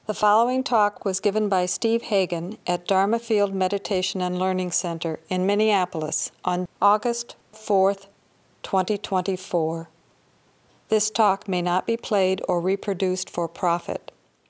The following talk was given by Steve Hagen at Dharma Field Meditation and Learning Center in Minneapolis on August 4th, 2024. This talk may not be played or reproduced for profit.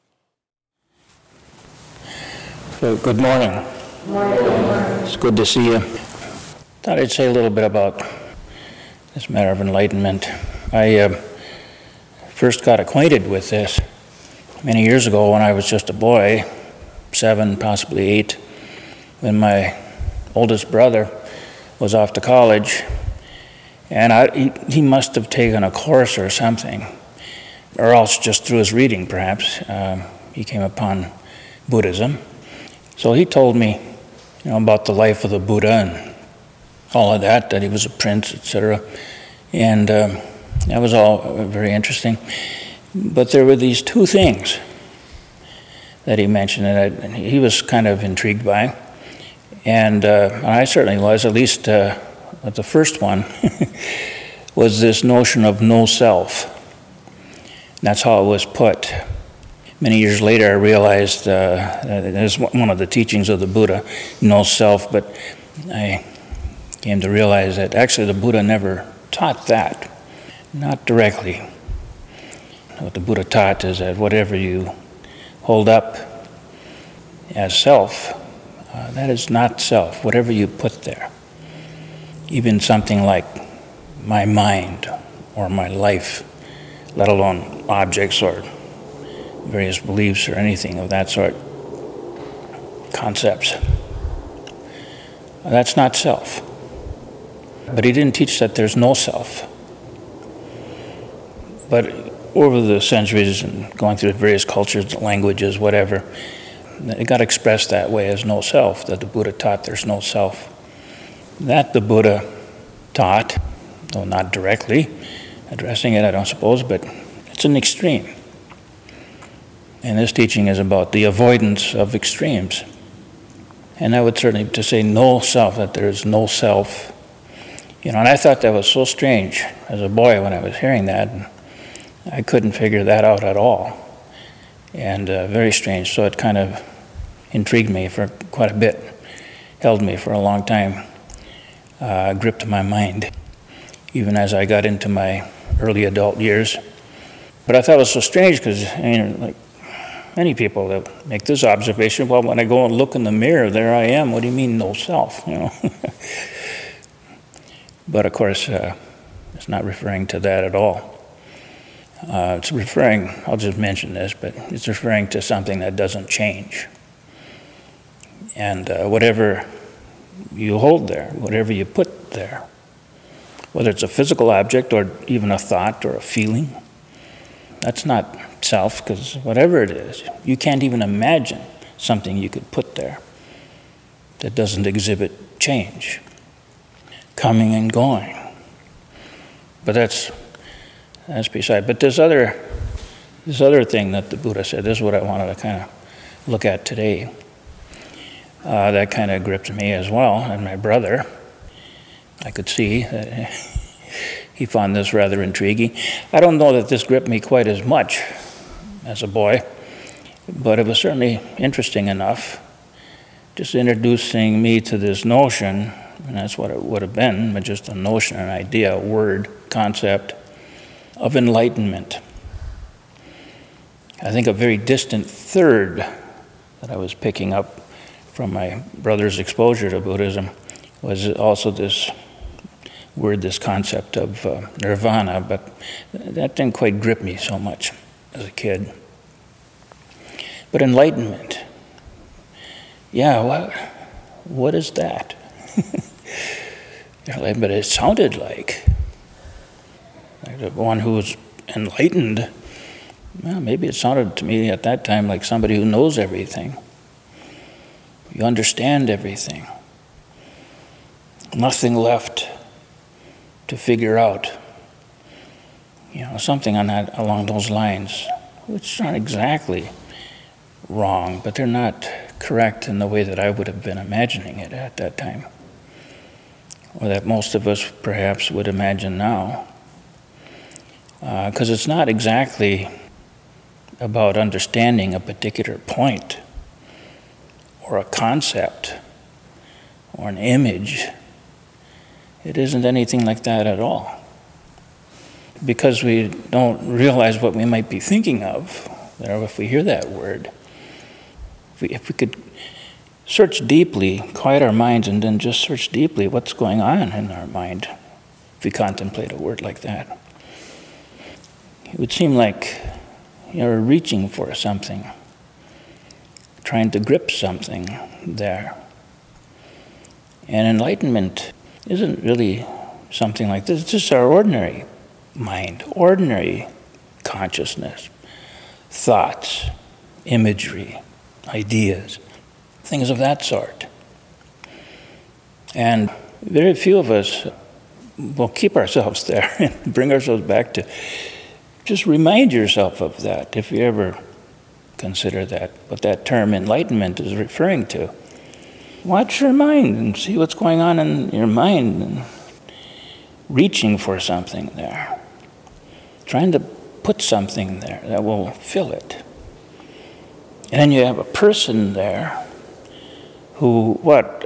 So, good morning. Good morning. It's good to see you. Thought I'd say a little bit about this matter of enlightenment. I first got acquainted with this many years ago when I was just a boy, 7, possibly 8, when my oldest brother was off to college, and he must have taken a course or something, or else just through his reading perhaps, he came upon Buddhism. So he told me, about the life of the Buddha and all of that he was a prince, etc. And that was all very interesting. But there were these two things that he mentioned that he was kind of intrigued by. And I certainly was, at least the first one, was this notion of no self. That's how it was put. Many years later, I realized that it was one of the teachings of the Buddha, no self, but I came to realize that actually the Buddha never taught that, not directly. What the Buddha taught is that whatever you hold up as self, that is not self, whatever you put there. Even something like my mind or my life, let alone objects or various beliefs or anything of that sort, concepts. That's not self. But he didn't teach that there's no self. But over the centuries and going through various cultures, languages, whatever, it got expressed that way as no self, that the Buddha taught there's no self. That the Buddha taught, though not directly addressing it, I don't suppose, but it's an extreme. And this teaching is about the avoidance of extremes. And I would certainly to say no self, that there is no self. And I thought that was so strange as a boy when I was hearing that. I couldn't figure that out at all. And very strange. So it kind of intrigued me for quite a bit, held me for a long time, gripped my mind, even as I got into my early adult years. But I thought it was so strange because, like many people that make this observation, well, when I go and look in the mirror, there I am. What do you mean, no self? But of course, it's not referring to that at all. It's referring, I'll just mention this, but it's referring to something that doesn't change. And whatever you hold there, whatever you put there, whether it's a physical object or even a thought or a feeling, that's not self, because whatever it is, you can't even imagine something you could put there that doesn't exhibit change, coming and going. But that's beside. But this other thing that the Buddha said, this is what I wanted to kind of look at today. That kind of gripped me as well, and my brother. I could see that he found this rather intriguing. I don't know that this gripped me quite as much as a boy, but it was certainly interesting enough, just introducing me to this notion, and that's what it would have been, but just a notion, an idea, a word, concept, of enlightenment. I think a very distant third that I was picking up from my brother's exposure to Buddhism was also this word, this concept of nirvana, but that didn't quite grip me so much as a kid. But enlightenment, yeah, what is that? But it sounded like the one who was enlightened. Well, maybe it sounded to me at that time like somebody who knows everything. You understand everything. Nothing left to figure out. Something along those lines, which aren't exactly wrong, but they're not correct in the way that I would have been imagining it at that time, or that most of us perhaps would imagine now. Because it's not exactly about understanding a particular point or a concept or an image. It isn't anything like that at all. Because we don't realize what we might be thinking of, if we hear that word. If we could search deeply, quiet our minds, and then just search deeply what's going on in our mind, if we contemplate a word like that, it would seem like you're reaching for something, trying to grip something there. And enlightenment isn't really something like this. It's just our ordinary mind, ordinary consciousness, thoughts, imagery, ideas, things of that sort. And very few of us will keep ourselves there and bring ourselves back to, just remind yourself of that if you ever consider that, what that term enlightenment is referring to. Watch your mind and see what's going on in your mind and reaching for something there. Trying to put something there that will fill it. And then you have a person there who,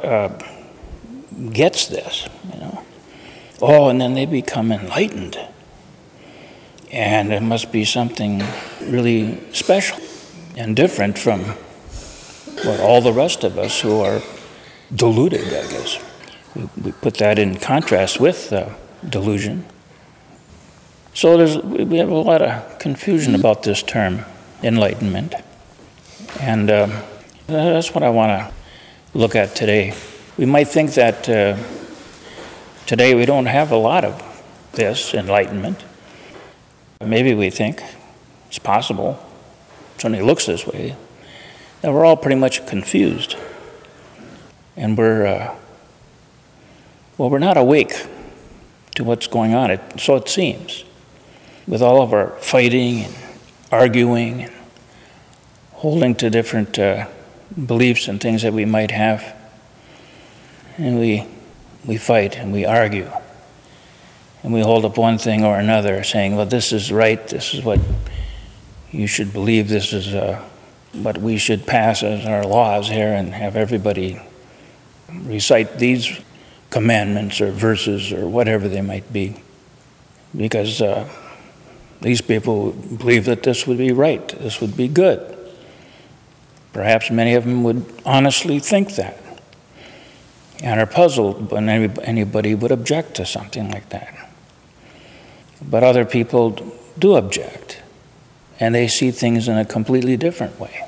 gets this, and then they become enlightened. And it must be something really special and different from what all the rest of us who are deluded, I guess. We put that in contrast with delusion. So we have a lot of confusion about this term, enlightenment. And that's what I want to look at today. We might think that today we don't have a lot of this enlightenment. Maybe we think, it's possible, it certainly looks this way, that we're all pretty much confused. And we're not awake to what's going on, so it seems. With all of our fighting and arguing and holding to different beliefs and things that we might have. And we fight and we argue. And we hold up one thing or another saying, well, this is right, this is what you should believe, this is what we should pass as our laws here, and have everybody recite these commandments or verses or whatever they might be. Because these people believe that this would be right, this would be good. Perhaps many of them would honestly think that and are puzzled when anybody would object to something like that. But other people do object, and they see things in a completely different way.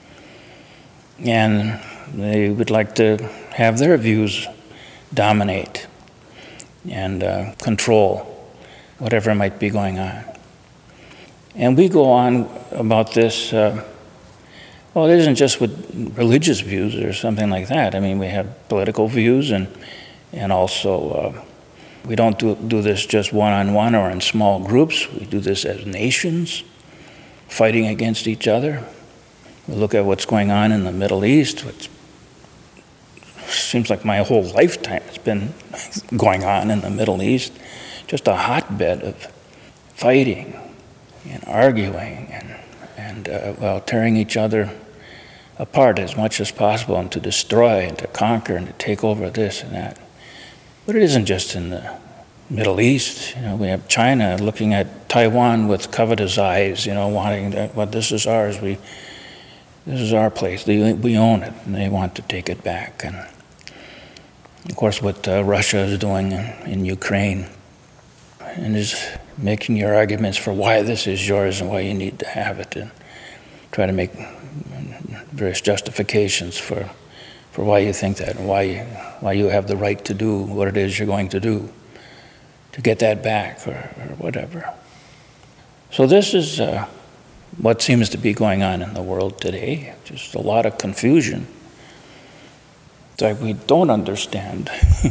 And they would like to have their views dominate and control whatever might be going on. And we go on about this, it isn't just with religious views or something like that. I mean, we have political views and also we don't do this just one-on-one or in small groups. We do this as nations, fighting against each other. We look at what's going on in the Middle East, which seems like my whole lifetime has been going on in the Middle East. Just a hotbed of fighting and arguing and tearing each other apart as much as possible, and to destroy and to conquer and to take over this and that. But it isn't just in the Middle East. We have China looking at Taiwan with covetous eyes, wanting that, this is ours. This is our place. We own it, and they want to take it back. And of course, what Russia is doing in Ukraine, and is making your arguments for why this is yours and why you need to have it, and try to make various justifications for why you think that, and why you have the right to do what it is you're going to do to get that back or whatever. So this is what seems to be going on in the world today. Just a lot of confusion. It's like we don't understand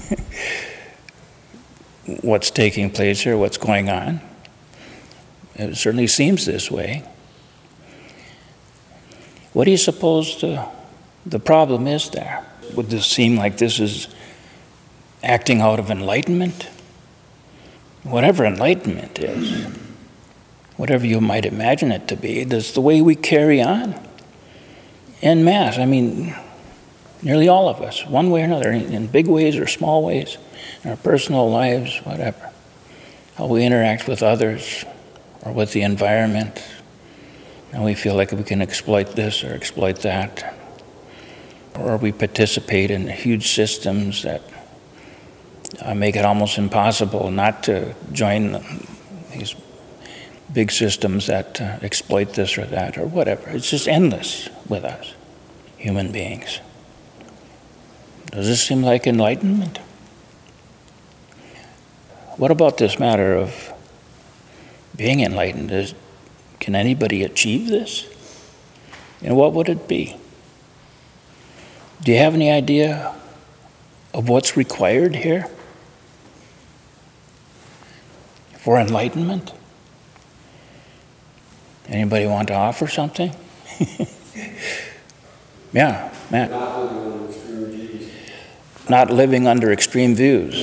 what's taking place here, what's going on. It certainly seems this way. What do you suppose the problem is there? Would this seem like this is acting out of enlightenment? Whatever enlightenment is, whatever you might imagine it to be, that's the way we carry on en masse. I mean, nearly all of us, one way or another, in big ways or small ways, in our personal lives, whatever. How we interact with others or with the environment. And we feel like we can exploit this or exploit that. Or we participate in huge systems that make it almost impossible not to join these big systems that exploit this or that or whatever. It's just endless with us, human beings. Does this seem like enlightenment? What about this matter of being enlightened? Can anybody achieve this? And what would it be? Do you have any idea of what's required here for enlightenment? Anybody want to offer something? Yeah, Matt. Not living under extreme views.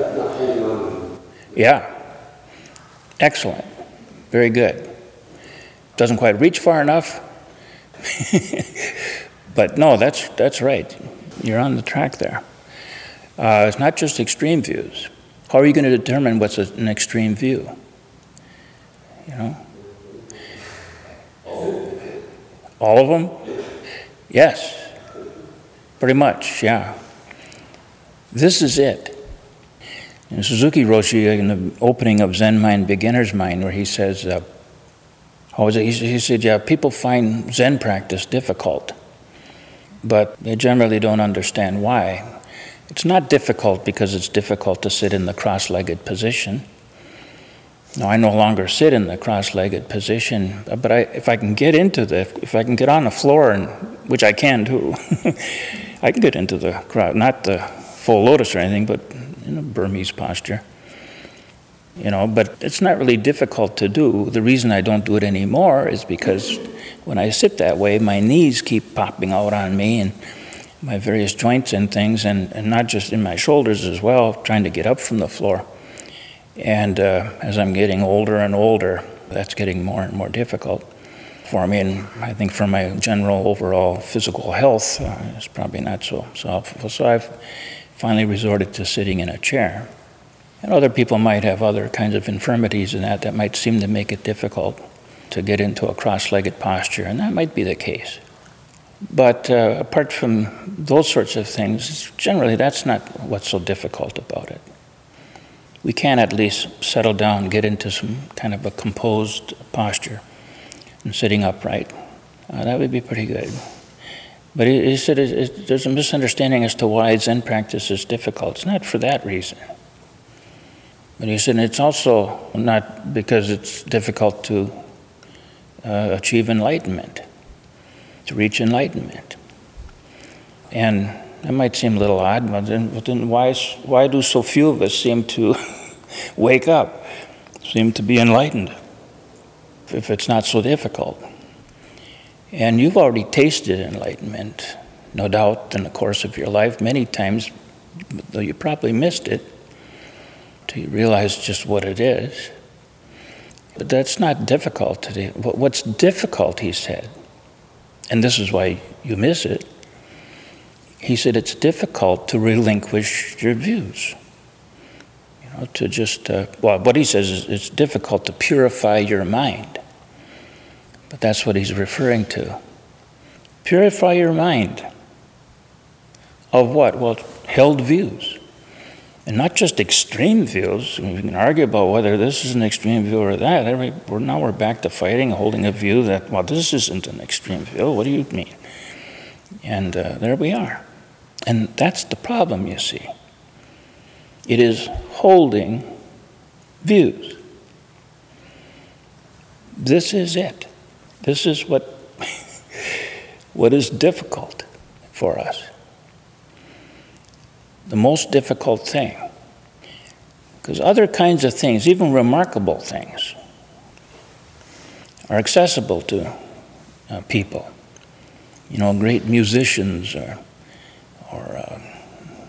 Yeah. Excellent. Very good. Doesn't quite reach far enough. But no, that's right. You're on the track there. It's not just extreme views. How are you going to determine what's an extreme view? You know? All of them? Yes. Pretty much, yeah. This is it. And Suzuki Roshi, in the opening of Zen Mind, Beginner's Mind, where he says, he said, yeah, people find Zen practice difficult, but they generally don't understand why. It's not difficult because it's difficult to sit in the cross-legged position. Now, I no longer sit in the cross-legged position, but if I can get on the floor, and which I can do, I can get into the crowd, not the full lotus or anything, but in a Burmese posture. You know, but it's not really difficult to do. The reason I don't do it anymore is because when I sit that way, my knees keep popping out on me and my various joints and things, and not just in my shoulders as well, trying to get up from the floor. And as I'm getting older and older, that's getting more and more difficult for me. And I think for my general overall physical health, it's probably not so helpful. So I've finally resorted to sitting in a chair. And other people might have other kinds of infirmities and that might seem to make it difficult to get into a cross-legged posture, and that might be the case. But apart from those sorts of things, generally that's not what's so difficult about it. We can at least settle down, get into some kind of a composed posture and sitting upright. That would be pretty good. But he said there's a misunderstanding as to why Zen practice is difficult. It's not for that reason. But he said it's also not because it's difficult to achieve enlightenment, to reach enlightenment. And that might seem a little odd, but then why do so few of us seem to wake up, seem to be enlightened, if it's not so difficult? And you've already tasted enlightenment, no doubt, in the course of your life many times, though you probably missed it till you realize just what it is. But that's not difficult today. What's difficult, he said, and this is why you miss it, he said it's difficult to relinquish your views. You know, to just, what he says is it's difficult to purify your mind. But that's what he's referring to. Purify your mind. Of what? Well, held views. And not just extreme views. We can argue about whether this is an extreme view or that. Now we're back to fighting, holding a view that, well, this isn't an extreme view. What do you mean? And there we are. And that's the problem, you see. It is holding views. This is it. This is what is difficult for us. The most difficult thing. Because other kinds of things, even remarkable things, are accessible to people. You know, great musicians or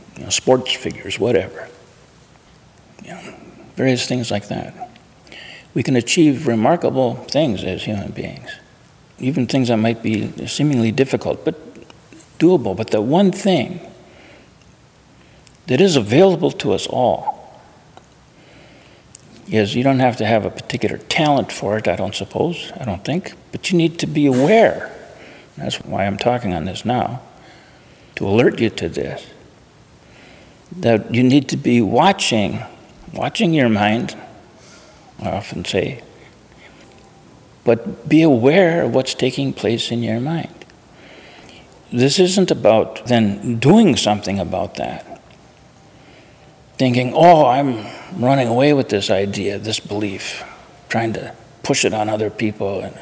sports figures, whatever. You know, various things like that. we can achieve remarkable things as human beings. Even things that might be seemingly difficult, but doable. But the one thing that is available to us all is you don't have to have a particular talent for it, I don't think, but you need to be aware. That's why I'm talking on this now, to alert you to this, that you need to be watching your mind, I often say, but be aware of what's taking place in your mind. This isn't about then doing something about that, thinking, oh, I'm running away with this idea, this belief, trying to push it on other people. And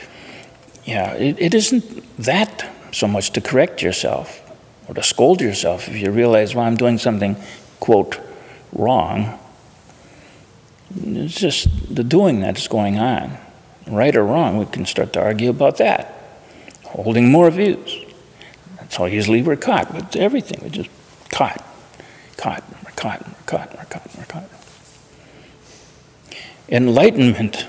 it isn't that so much to correct yourself or to scold yourself if you realize, well, I'm doing something, quote, wrong. It's just the doing that's going on. Right or wrong, we can start to argue about that. Holding more views. That's how easily we're caught with everything. We're just caught. Enlightenment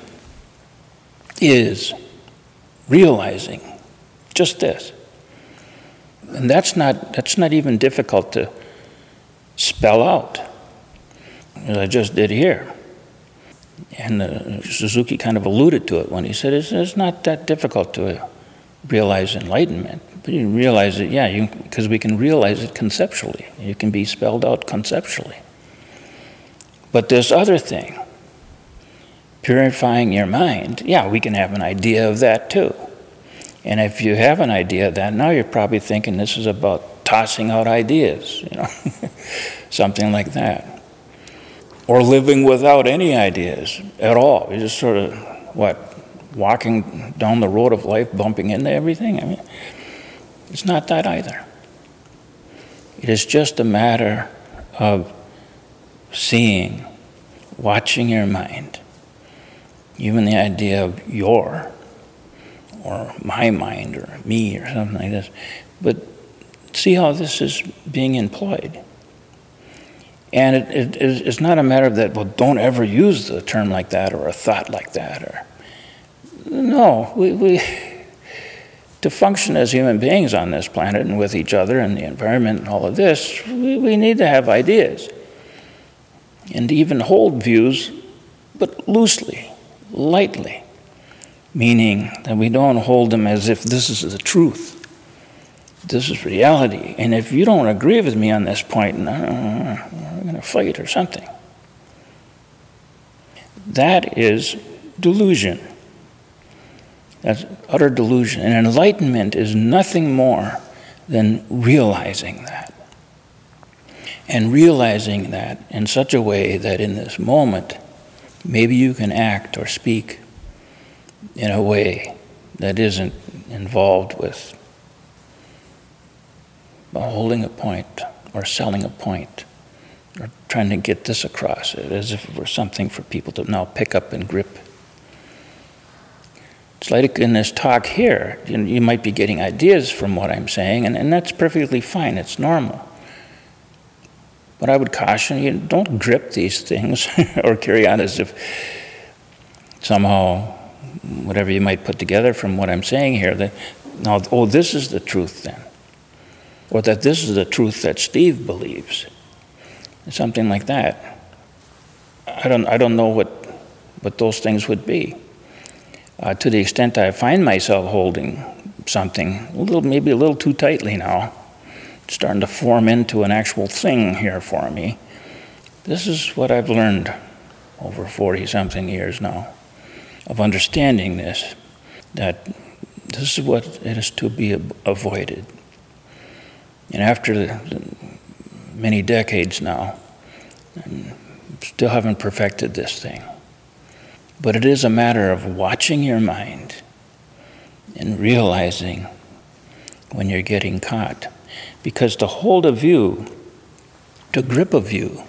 is realizing just this. And that's not even difficult to spell out, as I just did here. And Suzuki kind of alluded to it when he said it's not that difficult to realize enlightenment. But you realize it, because we can realize it conceptually. It can be spelled out conceptually. But this other thing, purifying your mind, we can have an idea of that too. And if you have an idea of that, now you're probably thinking this is about tossing out ideas, something like that. Or living without any ideas at all. You're just sort of, walking down the road of life, bumping into everything? I mean, it's not that either. It is just a matter of seeing, watching your mind, even the idea of your, or my mind, or me, or something like this. But see how this is being employed. And it's not a matter of that, don't ever use the term like that or a thought like that. No, we to function as human beings on this planet and with each other and the environment and all of this, we need to have ideas. And even hold views, but loosely, lightly. Meaning that we don't hold them as if this is the truth. This is reality. And if you don't agree with me on this point, we're going to fight or something. That is delusion. That's utter delusion. And enlightenment is nothing more than realizing that. And realizing that in such a way that in this moment, maybe you can act or speak in a way that isn't involved with holding a point or selling a point or trying to get this across, as if it were something for people to now pick up and grip. It's like in this talk here, you might be getting ideas from what I'm saying, and that's perfectly fine, it's normal. But I would caution you, don't grip these things or carry on as if somehow whatever you might put together from what I'm saying here, that now, this is the truth then. Or that this is the truth that Steve believes. Something like that. I don't know what those things would be. To the extent I find myself holding something maybe a little too tightly now, starting to form into an actual thing here for me. This is what I've learned over 40-something years now of understanding this, that this is what it is to be avoided. And after many decades now, I still haven't perfected this thing. But it is a matter of watching your mind and realizing when you're getting caught. Because to hold a view, to grip a view,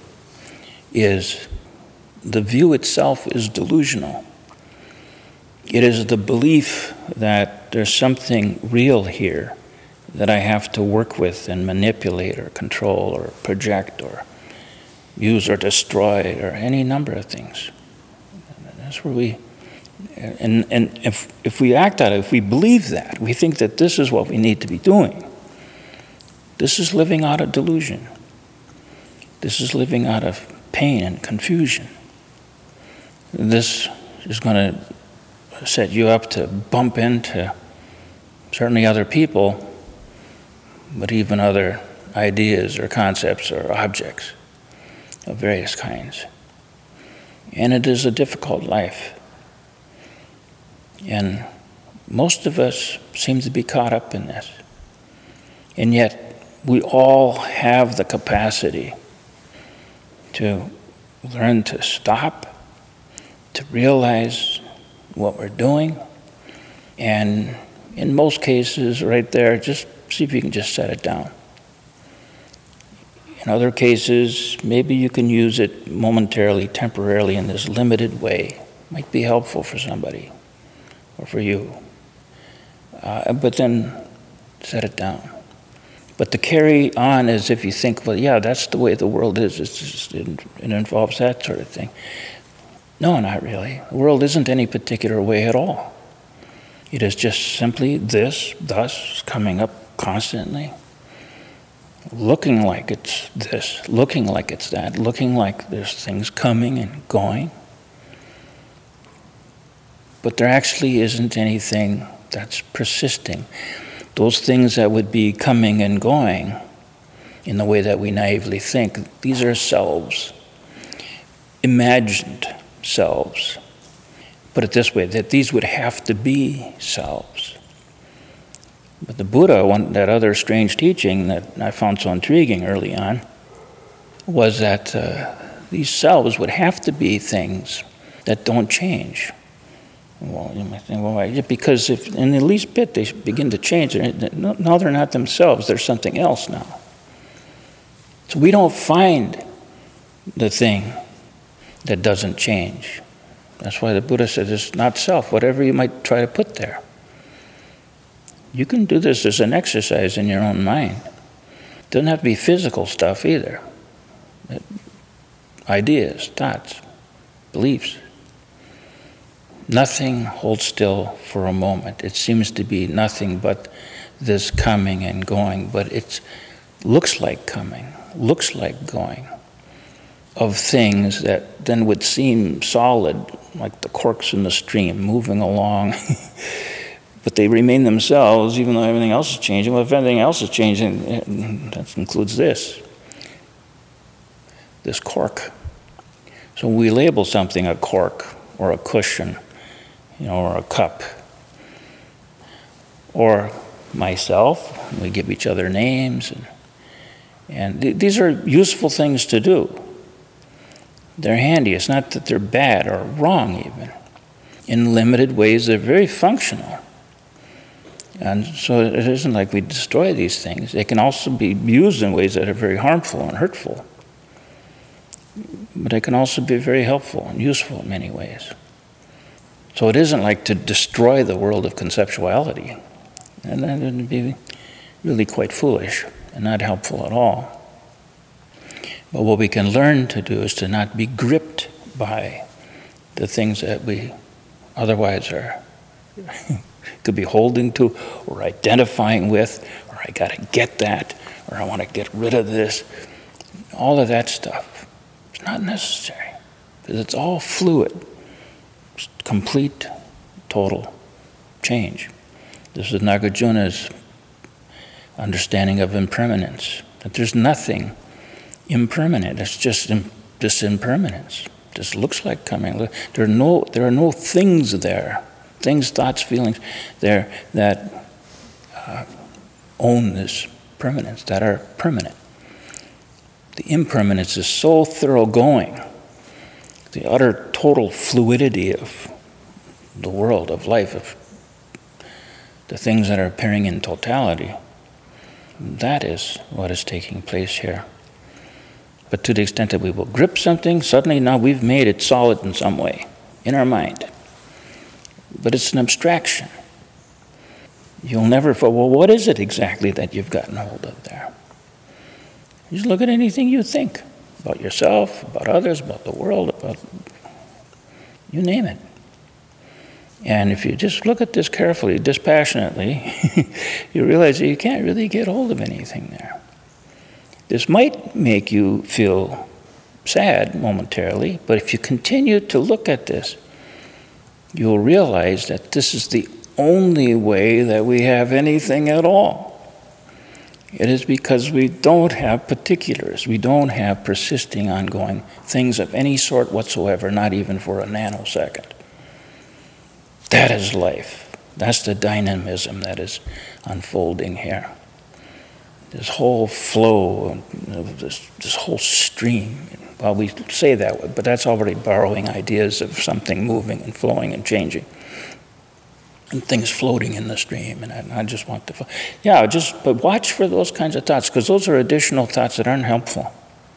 the view itself is delusional. It is the belief that there's something real here that I have to work with and manipulate or control or project or use or destroy or any number of things. That's where we, and if we act on it, if we believe that, we think that this is what we need to be doing, this is living out of delusion. This is living out of pain and confusion. This is going to set you up to bump into certainly other people, but even other ideas or concepts or objects of various kinds. And it is a difficult life. And most of us seem to be caught up in this. And yet, we all have the capacity to learn to stop, to realize what we're doing, and in most cases, right there, just see if you can just set it down. In other cases, maybe you can use it momentarily, temporarily, in this limited way. Might be helpful for somebody or for you. But then set it down. But to carry on as if you think, well, yeah, that's the way the world is. It involves that sort of thing. No, not really. The world isn't any particular way at all. It is just simply this, thus, coming up constantly, looking like it's this, looking like it's that, looking like there's things coming and going. But there actually isn't anything that's persisting. Those things that would be coming and going in the way that we naively think, these are selves, imagined selves. Put it this way, that these would have to be selves. But the Buddha, that other strange teaching that I found so intriguing early on, was that these selves would have to be things that don't change. Well, you might think, well, because if in the least bit they begin to change, no, they're not themselves, they're something else now. So we don't find the thing that doesn't change. That's why the Buddha said it's not self, whatever you might try to put there. You can do this as an exercise in your own mind. It doesn't have to be physical stuff either. Ideas, thoughts, beliefs. Nothing holds still for a moment. It seems to be nothing but this coming and going, but it looks like coming, looks like going, of things that then would seem solid, like the corks in the stream moving along, but they remain themselves even though everything else is changing. Well, if everything else is changing, that includes this cork. So we label something a cork or a cushion, or a cup, or myself. We give each other names, and these are useful things to do. They're handy. It's not that they're bad or wrong even. In limited ways, they're very functional. And so it isn't like we destroy these things. They can also be used in ways that are very harmful and hurtful. But they can also be very helpful and useful in many ways. So it isn't like to destroy the world of conceptuality. And that would be really quite foolish and not helpful at all. But what we can learn to do is to not be gripped by the things that we otherwise are could be holding to or identifying with, or I got to get that, or I want to get rid of this. All of that stuff is not necessary because it's all fluid. It's complete, total change. This is Nagarjuna's understanding of impermanence, that there's nothing impermanent. It's just this impermanence. Just looks like coming. There are no things there, things, thoughts, feelings there that own this permanence, that are permanent. The impermanence is so thoroughgoing. The utter total fluidity of the world, of life, of the things that are appearing in totality. That is what is taking place here. But to the extent that we will grip something, suddenly now we've made it solid in some way, in our mind. But it's an abstraction. You'll never, well, what is it exactly that you've gotten hold of there? You just look at anything you think about yourself, about others, about the world, about You name it. And if you just look at this carefully, dispassionately, you realize that you can't really get hold of anything there. This might make you feel sad momentarily, but if you continue to look at this, you'll realize that this is the only way that we have anything at all. It is because we don't have particulars. We don't have persisting, ongoing things of any sort whatsoever, not even for a nanosecond. That is life. That's the dynamism that is unfolding here. This whole flow, this whole stream. Well, we say that way, but that's already borrowing ideas of something moving and flowing and changing. And things floating in the stream, and I just want to, but watch for those kinds of thoughts, because those are additional thoughts that aren't helpful.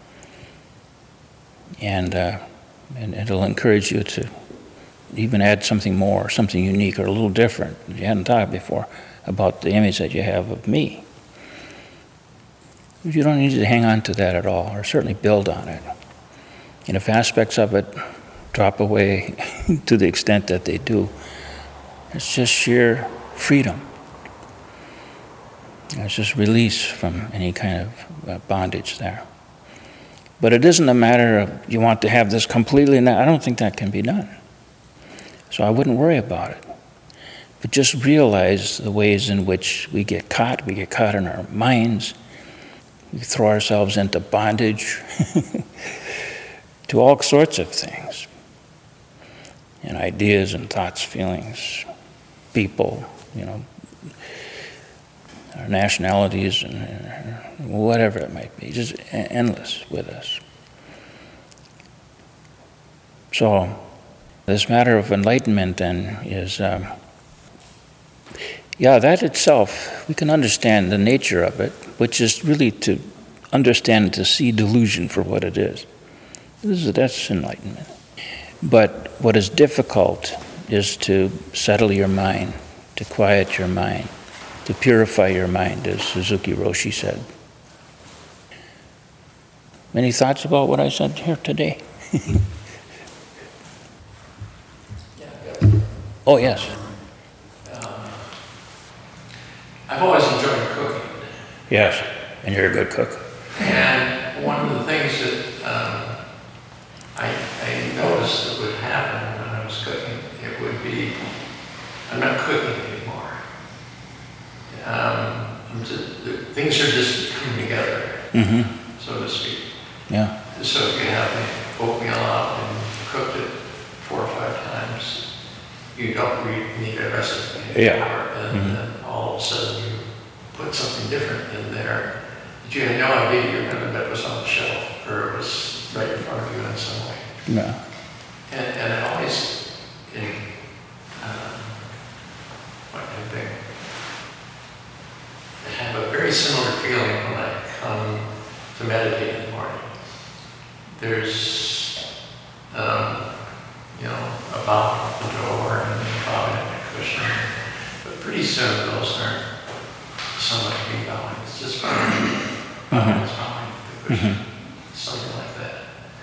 And it'll encourage you to even add something more, something unique or a little different. You hadn't thought before about the image that you have of me. You don't need to hang on to that at all, or certainly build on it. And if aspects of it drop away to the extent that they do, it's just sheer freedom. It's just release from any kind of bondage there. But it isn't a matter of you want to have this completely, I don't think that can be done. So I wouldn't worry about it. But just realize the ways in which we get caught. We get caught in our minds. We throw ourselves into bondage to all sorts of things. And ideas and thoughts, feelings, people, our nationalities and whatever it might be, just endless with us. So this matter of enlightenment then is, that itself, we can understand the nature of it, which is really to understand and to see delusion for what it is. That's enlightenment. But what is difficult is to settle your mind, to quiet your mind, to purify your mind, as Suzuki Roshi said. Any thoughts about what I said here today? Oh, yes. I've always enjoyed cooking. Yes, and you're a good cook. And one of the things that I noticed that would happen when I was cooking, it would be, I'm not cooking anymore. Things are just coming together, so to speak. Yeah. So if you have the oatmeal out and cooked it 4 or 5 times, you don't need a recipe anymore. And then all of a sudden you put something different in there that you had no idea you were going to that was on the shelf, or it was right in front of you in some way. Yeah. And I always, I have a very similar feeling when I come to meditate in the morning. There's, a bow at the door and then bowing at the cushion. But pretty soon those aren't so much me bowing. It's just bowing. Bowing is bowing at the cushion. Something like that.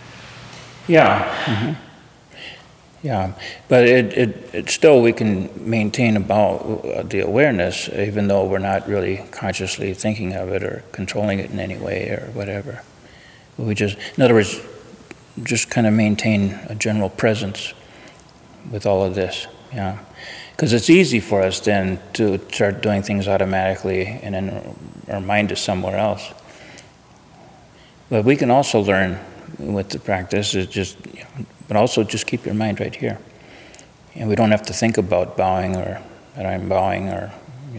Yeah. Yeah, but it still, we can maintain about the awareness, even though we're not really consciously thinking of it or controlling it in any way or whatever. We just, in other words, just kind of maintain a general presence with all of this. Yeah, because it's easy for us then to start doing things automatically, and then our mind is somewhere else. But we can also learn with the practice is just, but also just keep your mind right here. And we don't have to think about bowing or that I'm bowing or,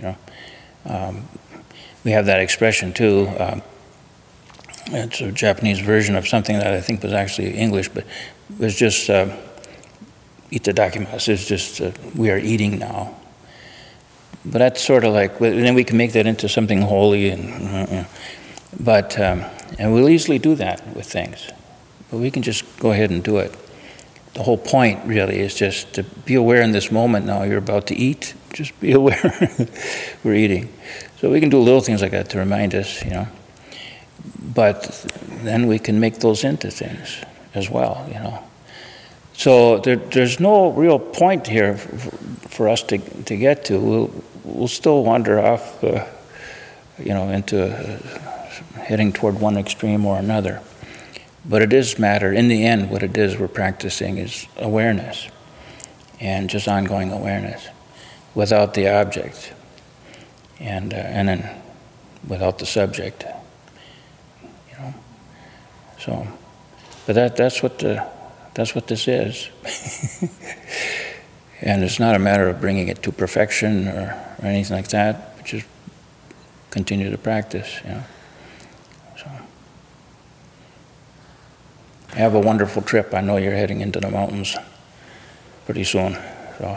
we have that expression too. It's a Japanese version of something that I think was actually English, but it was just itadakimasu. It's just we are eating now. But that's sort of like, and then we can make that into something holy, and and we'll easily do that with things. But we can just go ahead and do it. The whole point really is just to be aware in this moment now. You're about to eat. Just be aware we're eating. So we can do little things like that to remind us, But then we can make those into things as well, So there's no real point here for us to get to. We'll still wander off, into heading toward one extreme or another. But it is matter. In the end, what it is we're practicing is awareness, and just ongoing awareness, without the object, and then without the subject. So, but that's what this is. And it's not a matter of bringing it to perfection or anything like that, but just continue to practice, So, have a wonderful trip. I know you're heading into the mountains pretty soon. So,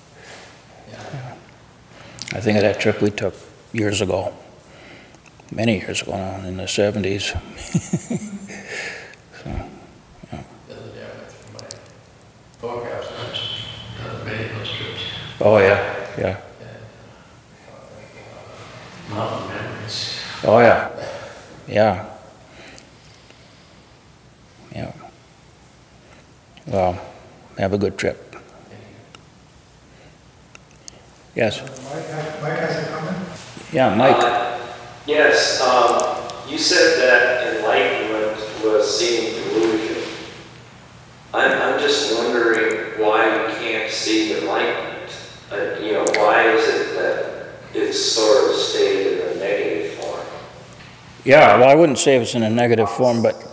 I think of that trip we took years ago, many years ago now, in the 70s. The other day I went through my photographs and many of those trips. Oh, yeah. Mountain memories. Oh, yeah. Well, have a good trip. Yes? Mike has a comment? Yeah, Mike. Yes, you said that enlightenment was seeing delusion. I'm just wondering why you can't see enlightenment. Why is it that it's sort of stayed in a negative form? Yeah, well, I wouldn't say it's in a negative form, but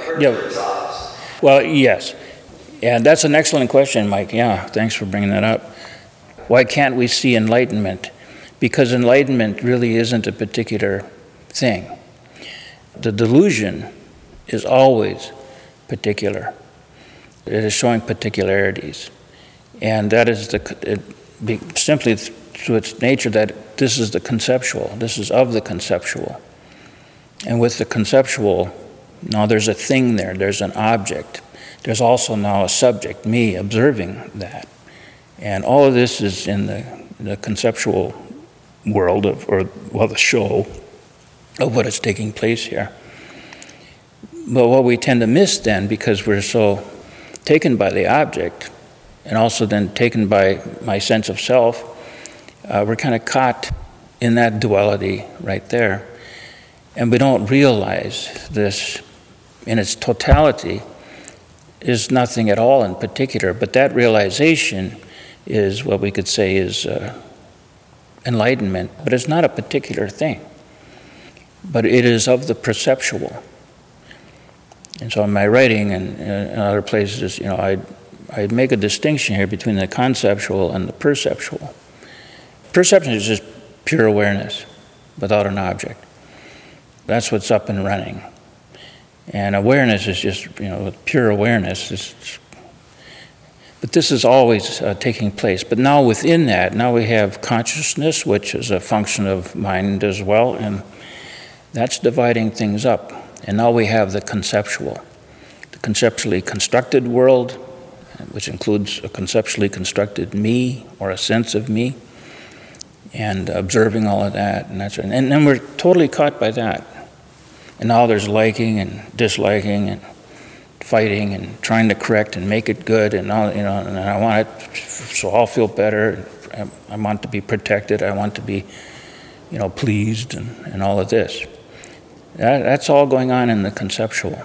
well, yes. And that's an excellent question, Mike. Yeah, thanks for bringing that up. Why can't we see enlightenment? Because enlightenment really isn't a particular thing. The delusion is always particular. It is showing particularities. And that is simply through its nature that this is the conceptual. This is of the conceptual. And with the conceptual, now there's a thing there. There's an object. There's also now a subject, me, observing that. And all of this is in the conceptual world the show of what is taking place here. But what we tend to miss then, because we're so taken by the object, and also then taken by my sense of self, we're kind of caught in that duality right there. And we don't realize this in its totality is nothing at all in particular, but that realization is what we could say is enlightenment, but it's not a particular thing, but it is of the perceptual. And so in my writing and in other places, I'd make a distinction here between the conceptual and the perceptual. Perception is just pure awareness without an object. That's what's up and running. And awareness is just, pure awareness. But this is always taking place. But now within that, now we have consciousness, which is a function of mind as well, and that's dividing things up. And now we have the conceptual, the conceptually constructed world, which includes a conceptually constructed me or a sense of me, and observing all of that. And then we're totally caught by that. And now there's liking and disliking and fighting and trying to correct and make it good, and all, and I want it so I'll feel better. I want to be protected. I want to be, pleased, and all of this. That's all going on in the conceptual.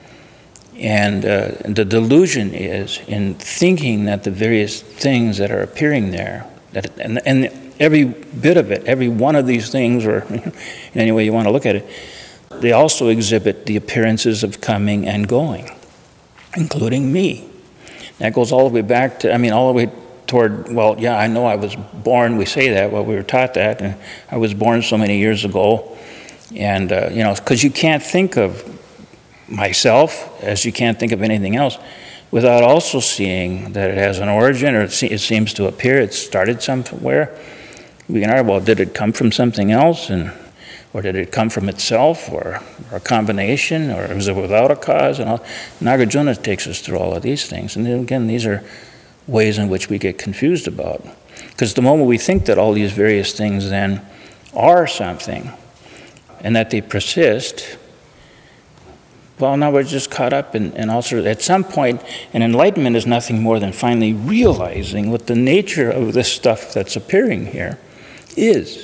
And the delusion is in thinking that the various things that are appearing there, and every bit of it, every one of these things, or in any way you want to look at it, they also exhibit the appearances of coming and going, including me. That goes all the way back to, all the way toward, I know I was born, we say that, we were taught that, and I was born so many years ago, and, because you can't think of myself as you can't think of anything else without also seeing that it has an origin, or it seems to appear, it started somewhere. We can argue, did it come from something else, or did it come from itself, or a combination, or was it without a cause? And all. Nagarjuna takes us through all of these things. And then again, these are ways in which we get confused about. Because the moment we think that all these various things then are something, and that they persist, Well, now we're just caught up in all sorts. At some point, an enlightenment is nothing more than finally realizing what the nature of this stuff that's appearing here is.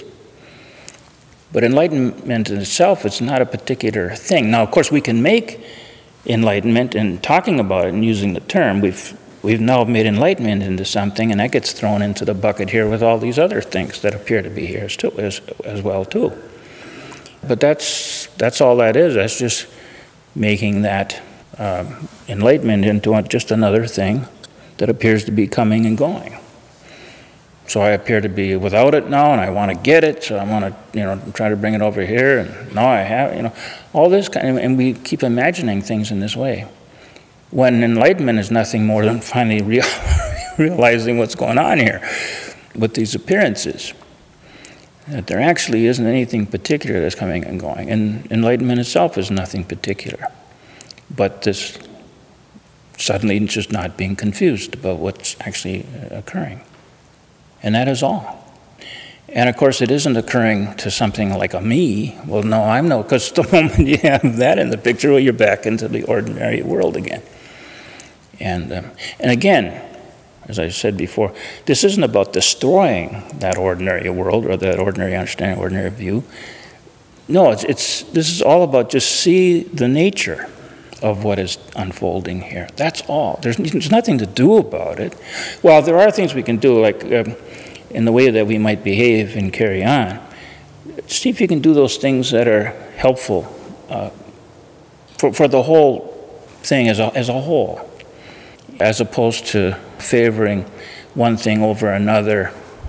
But enlightenment in itself is not a particular thing. Now, of course, we can make enlightenment, and talking about it and using the term, we've now made enlightenment into something, and that gets thrown into the bucket here with all these other things that appear to be here as well too. But that's all that is. That's just making that enlightenment into just another thing that appears to be coming and going. So I appear to be without it now, and I want to get it, so I want to, try to bring it over here, and now I have, all this kind of, and we keep imagining things in this way. When enlightenment is nothing more than finally realizing what's going on here with these appearances, that there actually isn't anything particular that's coming and going, and enlightenment itself is nothing particular, but this suddenly just not being confused about what's actually occurring. And that is all. And of course, it isn't occurring to something like a me. Well, no, I'm no, because the moment you have that in the picture, well, you're back into the ordinary world again. And again, as I said before, this isn't about destroying that ordinary world or that ordinary understanding, ordinary view. No, this is all about just see the nature of what is unfolding here. That's all. There's nothing to do about it. Well, there are things we can do, like in the way that we might behave and carry on. See if you can do those things that are helpful for the whole thing as a whole, as opposed to favoring one thing over another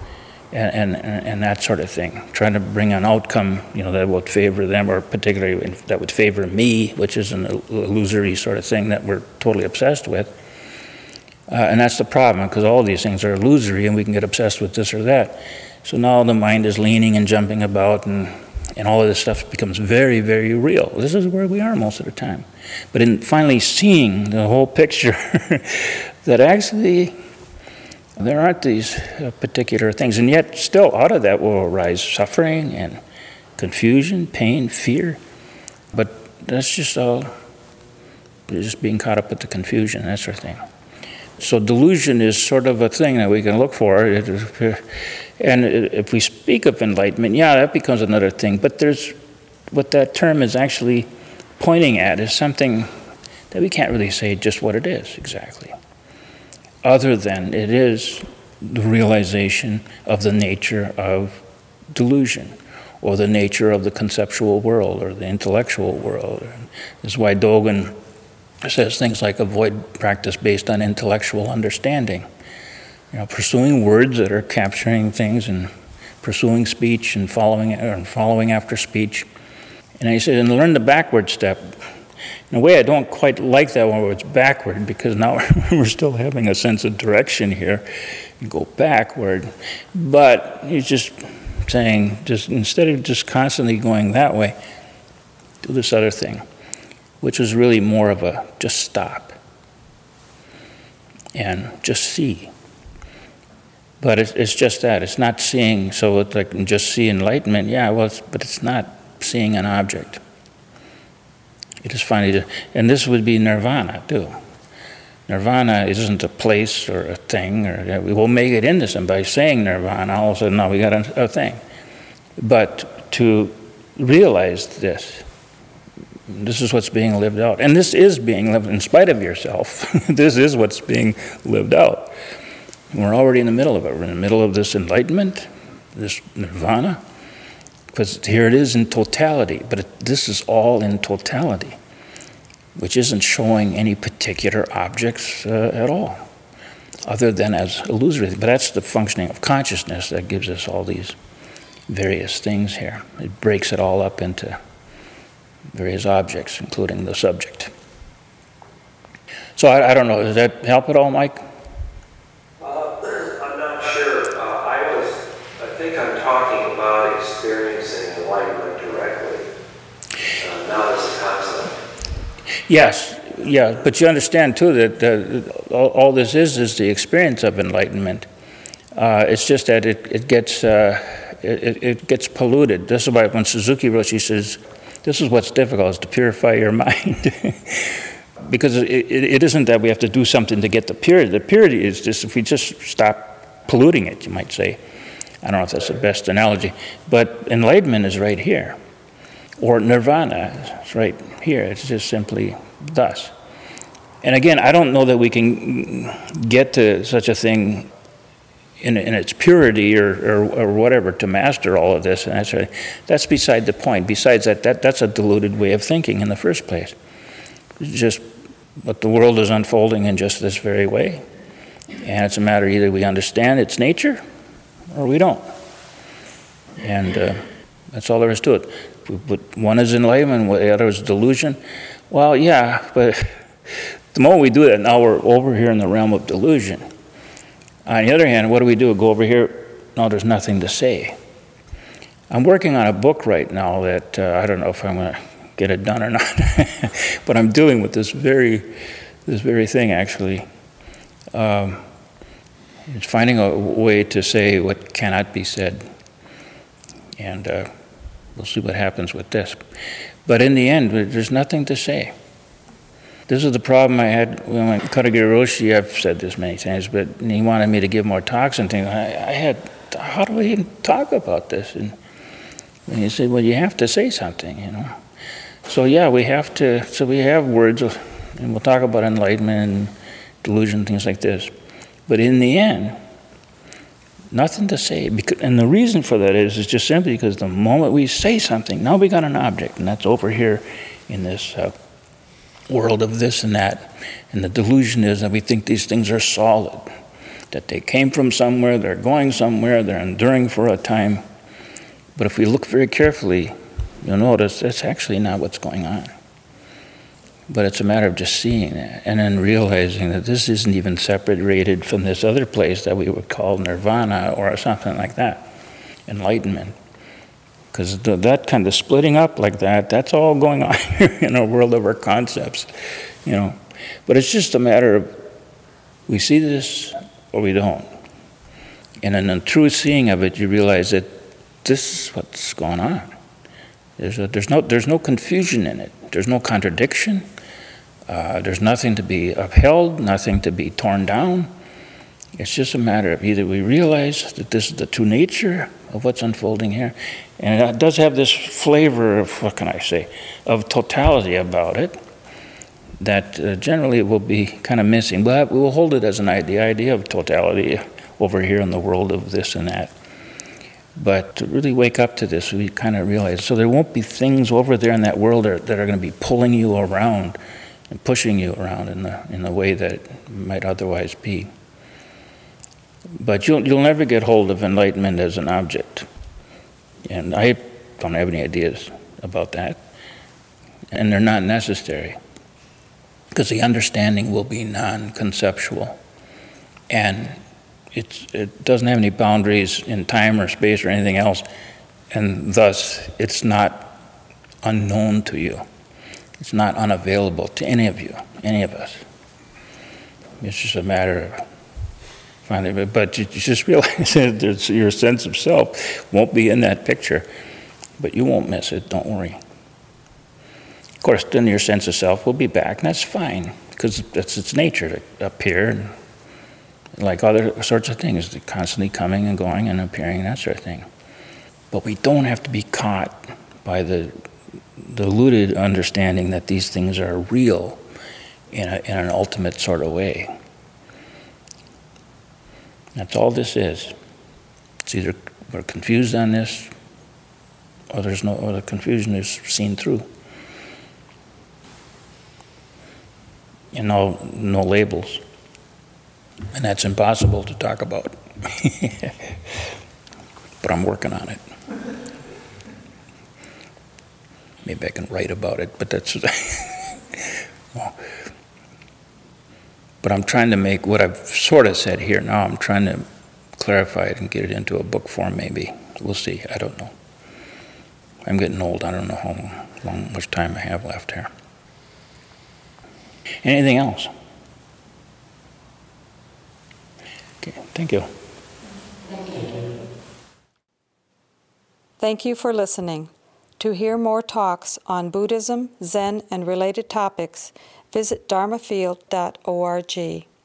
and that sort of thing, trying to bring an outcome, that would favor them, or particularly that would favor me, which is an illusory sort of thing that we're totally obsessed with. And that's the problem, because all these things are illusory, and we can get obsessed with this or that. So now the mind is leaning and jumping about, and all of this stuff becomes very, very real. This is where we are most of the time. But in finally seeing the whole picture, that actually there aren't these particular things, and yet still out of that will arise suffering and confusion, pain, fear. But that's just all, just being caught up with the confusion, that sort of thing. So delusion is sort of a thing that we can look for. And if we speak of enlightenment, that becomes another thing. But there's what that term is actually pointing at is something that we can't really say just what it is exactly, other than it is the realization of the nature of delusion, or the nature of the conceptual world, or the intellectual world. And this is why Dogen says things like avoid practice based on intellectual understanding. Pursuing words that are capturing things, and pursuing speech and following after speech. And he said, and learn the backward step. In a way, I don't quite like that one where it's backward, because now we're still having a sense of direction here and go backward. But he's just saying, just instead of just constantly going that way, do this other thing, which is really more of a just stop and just see. But it's just that. It's not seeing, so it's like just see enlightenment. But it's not seeing an object. It is finally, and this would be nirvana too. Nirvana isn't a place or a thing, or we will make it into something by saying nirvana. All of a sudden, now we got a thing. But to realize this is what's being lived out, and this is being lived in spite of yourself. This is what's being lived out. We're already in the middle of it. We're in the middle of this enlightenment, this nirvana, because here it is in totality. But this is all in totality, which isn't showing any particular objects at all, other than as illusory. But that's the functioning of consciousness that gives us all these various things here. It breaks it all up into various objects, including the subject. So I don't know, does that help at all, Mike? I'm not sure. I think I'm talking about experiencing enlightenment directly, not as a concept. Yes, but you understand too that all this is the experience of enlightenment. It's just that it gets polluted. This is why when Suzuki Roshi says This is what's difficult, is to purify your mind. Because it isn't that we have to do something to get the purity. The purity is just if we just stop polluting it, you might say. I don't know if that's the best analogy. But enlightenment is right here. Or nirvana is right here. It's just simply thus. And again, I don't know that we can get to such a thing in its purity or whatever to master all of this. And that's beside the point. Besides that's a diluted way of thinking in the first place. It's just what the world is unfolding in just this very way. And it's a matter either we understand its nature or we don't. And that's all there is to it. But one is enlightenment, the other is delusion. Well, yeah, but the moment we do that, now we're over here in the realm of delusion. On the other hand, what do? Go over here? No, there's nothing to say. I'm working on a book right now that I don't know if I'm going to get it done or not, but I'm dealing with this very thing actually. It's finding a way to say what cannot be said, and we'll see what happens with this. But in the end, there's nothing to say. This is the problem I had when I Katagiri Roshi. I've said this many times, but he wanted me to give more talks and things. I had, how do I even talk about this? And he said, well, you have to say something, you know. So yeah, we have to. So we have words, and we'll talk about enlightenment and delusion, things like this. But in the end, nothing to say. And the reason for that is just simply because the moment we say something, now we got an object, and that's over here in this world of this and that. And the delusion is that we think these things are solid, that they came from somewhere, they're going somewhere, they're enduring for a time. But if we look very carefully, you'll notice that's actually not what's going on. But it's a matter of just seeing that and then realizing that this isn't even separated from this other place that we would call nirvana or something like that, enlightenment. Because that kind of splitting up like that, that's all going on here in a world of our concepts, you know. But it's just a matter of we see this or we don't. And in the true seeing of it, you realize that this is what's going on. There's no confusion in it. There's no contradiction. There's nothing to be upheld, nothing to be torn down. It's just a matter of either we realize that this is the true nature of what's unfolding here, and it does have this flavor of, what can I say, of totality about it that generally it will be kind of missing. But we will hold it as the idea of totality over here in the world of this and that. But to really wake up to this, we kind of realize, so there won't be things over there in that world that are going to be pulling you around and pushing you around in the way that it might otherwise be. But you'll never get hold of enlightenment as an object. And I don't have any ideas about that. And they're not necessary. Because the understanding will be non-conceptual. And it doesn't have any boundaries in time or space or anything else. And thus, it's not unknown to you. It's not unavailable to any of you, any of us. It's just a matter of finding it. But you just realize that your sense of self won't be in that picture. But you won't miss it, don't worry. Of course, then your sense of self will be back, and that's fine, because that's its nature to appear, and like other sorts of things, they're constantly coming and going and appearing, that sort of thing. But we don't have to be caught by the diluted understanding that these things are real in an ultimate sort of way. That's all this is. It's either we're confused on this, or the confusion is seen through. And no labels. And that's impossible to talk about. But I'm working on it. Maybe I can write about it, but that's... well, but I'm trying to make what I've sort of said here now, I'm trying to clarify it and get it into a book form maybe. We'll see, I don't know. I'm getting old, I don't know how much time I have left here. Anything else? Okay, thank you. Thank you for listening. To hear more talks on Buddhism, Zen, and related topics, visit dharmafield.org.